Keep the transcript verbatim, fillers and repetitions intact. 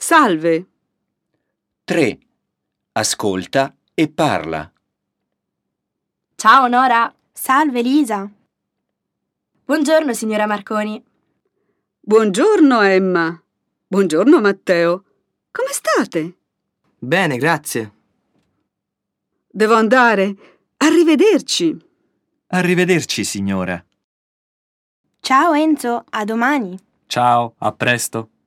Salve. tre. Ascolta e parla. Ciao Nora. Salve Lisa. Buongiorno signora Marconi. Buongiorno Emma. Buongiorno Matteo. Come state? Bene, grazie. Devo andare. Arrivederci. Arrivederci, signora. Ciao Enzo, a domani. Ciao, a presto.